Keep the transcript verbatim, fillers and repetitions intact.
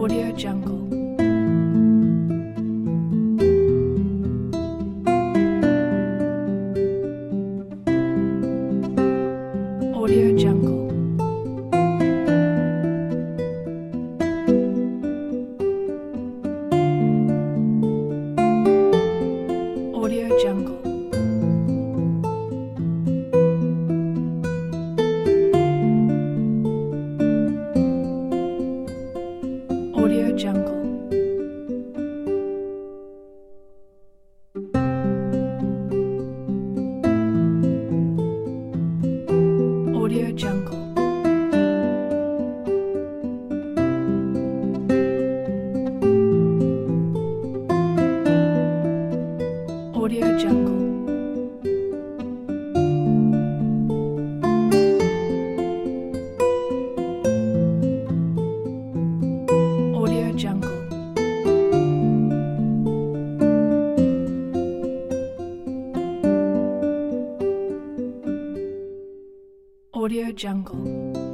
Audio Jungle. Audio Jungle. Audio Jungle. Audio Jungle. Audio Jungle. Audio Jungle. Audio Jungle. Audio Jungle.